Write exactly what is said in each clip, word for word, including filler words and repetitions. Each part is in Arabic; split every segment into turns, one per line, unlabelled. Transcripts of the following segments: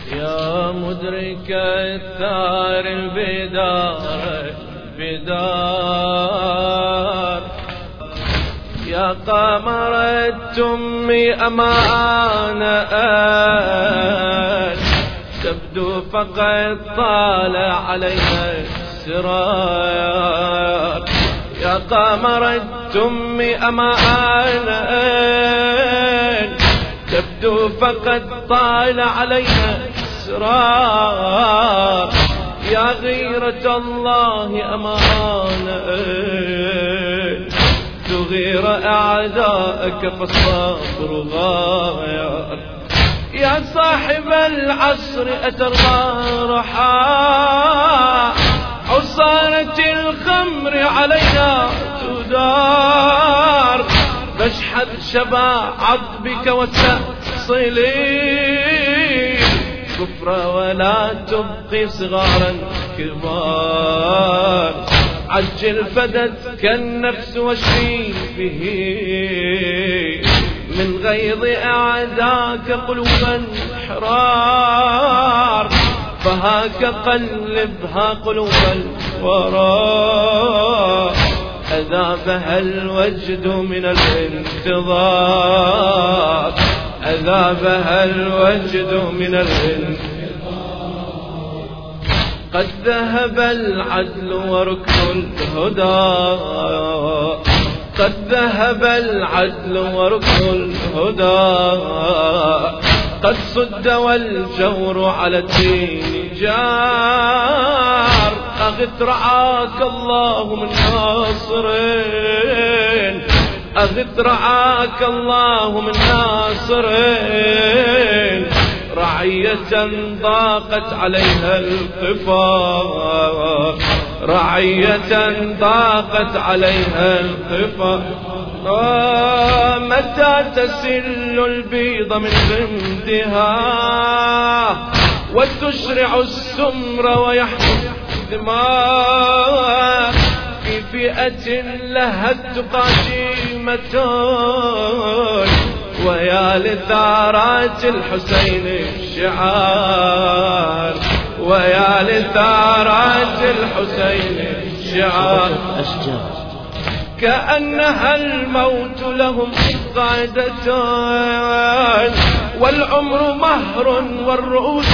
يا مدرك الثار البدار بدار، يا قمر التم أمانة تبدو فقد طال عليها السرار. يا قمر التم أمانة تبدو فقد طال عليها السرار. يا غيرة الله أمانة تغير أعداءك فالصبر غاير. يا صاحب العصر أترضى رحى عصارة الخمر علينا تدار. فاشحذ شباعت بك وتحصلي كفر ولا تبقي صغارا كبار. عجل فدتك النفس واشفي به من غيظ أعداك قلوبا حرار. فهاك قلبها قلوب الوراء أذابها الوجد من الانتظار. أذابها الوجد من الانتظار. قد ذهب العدل وركن الهدى. قد ذهب العدل وركن الهدى. قد صد والجور على الدين جار. أغث رعاك الله من ناصرين. أغث رعاك الله من ناصرين. رعية ضاقت عليها القفا. رعية ضاقت عليها القفا. آه متى تسل البيض من غمدها وتشرع السمر ويحمل الدماء. في فئة لها التقى شيمة ويا لثارات الحسين الشعار. ويا لثارات الحسين الشعار. كأنها الموت لهم قاعدتان والعمر مهر والرؤوس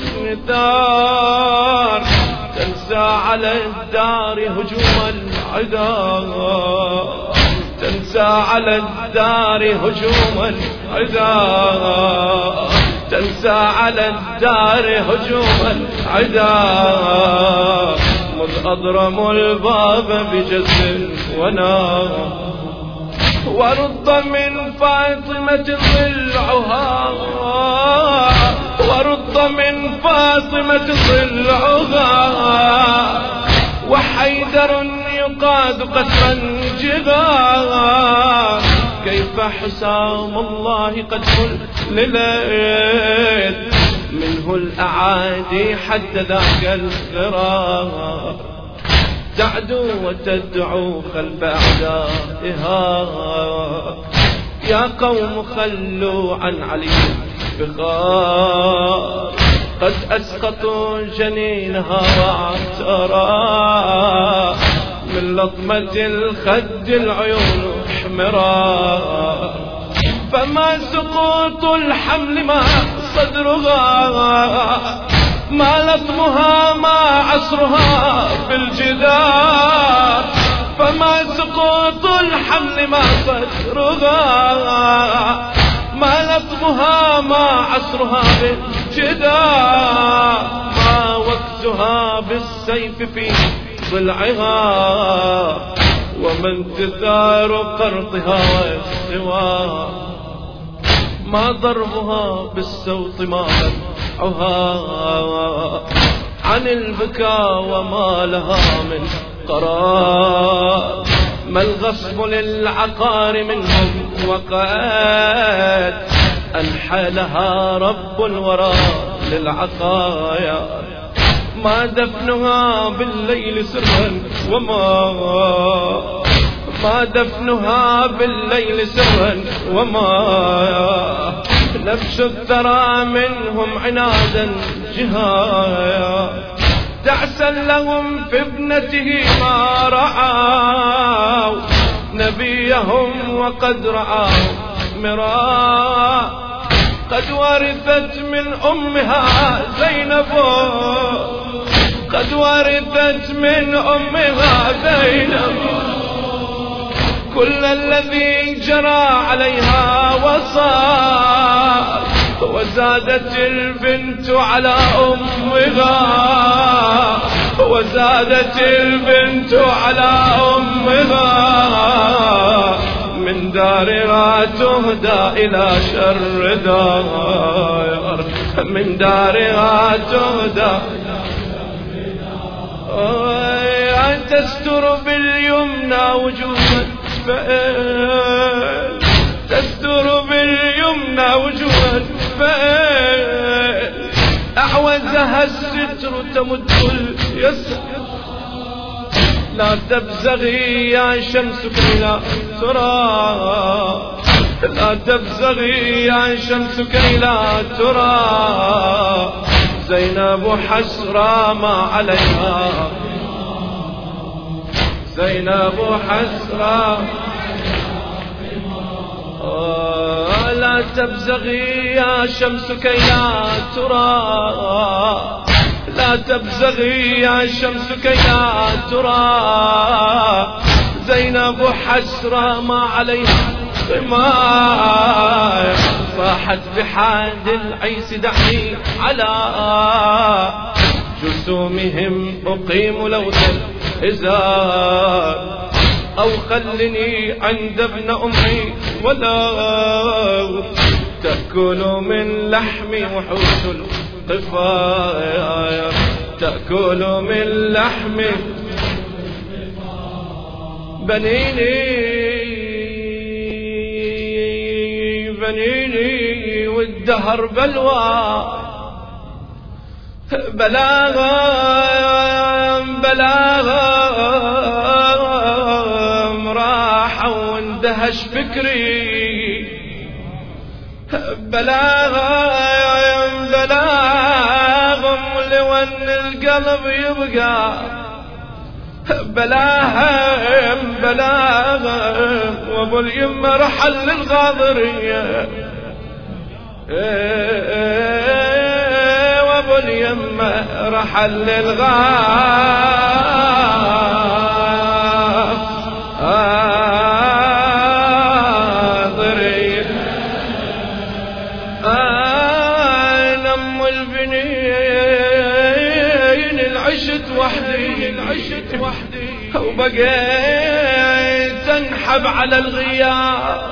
مثار. تنسى على الدار هجوم العدا. تنسى على الدار هجوم العدا. تنسى على الدار هجوم العدا. مذ أضرموا الباب بجسد ونار. ورد من فاطمة ضلعها. ورد من فاطمة ضلعها. وحيدر يقاد قسما جبا. كيف حسام الله قد كللت منه الأعادي حتى ذاك الفرار. تعدو وتدعو خلف أعدائها. يا قوم خلوا عن علي بخار. قد أسقطوا جنينها واعترى من لطمة الخد العيون حمرا. فما سقوط الحمل ما صدرها. ما لطمها ما عصرها في الجدار. فما سقوط الحمل ما صدرها. ما لطمها ما عصرها في الجدار. ما وقتها بالسيف في ضلعها. ومن تثار قرطها والسوار. ما ضربها بالسوط ما منعها عن البكاء وما لها من قرار. ما الغصب للعقار منهم وقد أنحى لها رب الورى للعقايا. ما دفنها بالليل سرا وما ما دفنها بالليل سرا وما نفس الثرى منهم عنادا جهايا، تعسا لهم في ابنته ما رعاوا نبيهم وقد رعاوا مراء. قد ورثت من أمها زينب، قد ورثت من أمها زينب كل الذي جرى عليها وصار، وزادت البنت على أمها، وزادت البنت على أمها، من دارها تهدى إلى شر دار، من دارها تهدى تستر باليمنى وجوه الفئل، تستر باليمنى وجوه الفئل، أعوزها الستر تمد اليسر. لا تبزغي يا شمس كي لا ترى، لا تبزغي يا شمس كي لا ترى، زينب حسرى ما عليها، زينب حسرى. آه لا تبزغي يا شمس كي لا ترى، لا تبزغي يا شمس كي لا ترى، زينب حسرى ما عليها غماء. صاحت بحاد العيس دعني على جسومهم أقيم لوث الإزار، أو خلني عند ابن أمي ولو تأكل من لحمي وحوش القفايا، تأكل من لحمي بنيني بنيني والدهر بلوى بلاغا بلاغا راح واندهش فكري، بلاغا بلاغا لون القلب يبقى، بلاها بلاها وابو اليمة رحل للغاضرية، وابو اليمة رحل للغاضرية. انا ام البنين العشت وحدي، العشت وحدي وبقيت انحب على الغياب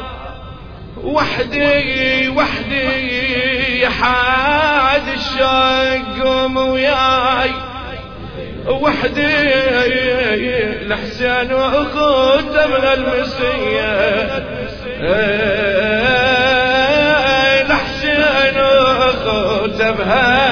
وحدي وحدي، حاد الشق قوم وياي وحدي، الحسين واخوته من المسية، الحسين واخوته بها